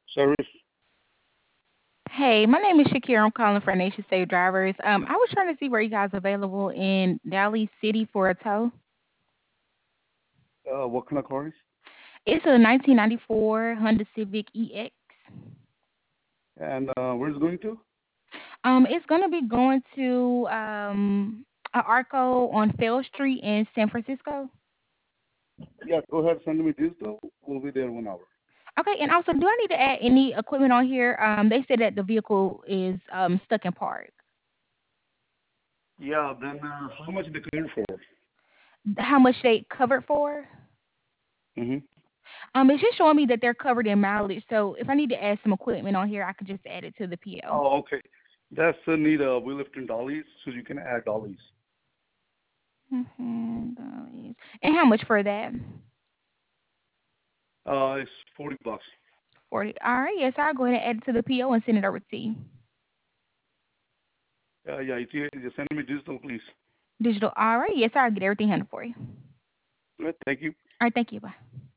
Service. Hey, my name is Shakira. I'm calling for Nation State Drivers. I was trying to see where you guys available in Dallas City for a tow. What kind of car is? It's a 1994 Honda Civic EX. And where is it going to? It's gonna be going to Arco on Fell Street in San Francisco. Yeah, go ahead. Send me this though. We'll be there 1 hour. Okay, and also, do I need to add any equipment on here? They said that the vehicle is stuck in park. Yeah. Then how much the car for? How much they covered for? Mm-hmm. It's just showing me that they're covered in mileage. So if I need to add some equipment on here, I could just add it to the PO. Oh, okay. That's need we lifting dollies, so you can add dollies. $. And how much for that? It's $40. 40. All right, yes, I'll go ahead and add it to the PO and send it over to you. Yeah. If you send me this though, please. Digital. All right, yes, I'll get everything handled for you. Right, thank you. All right, thank you. Bye.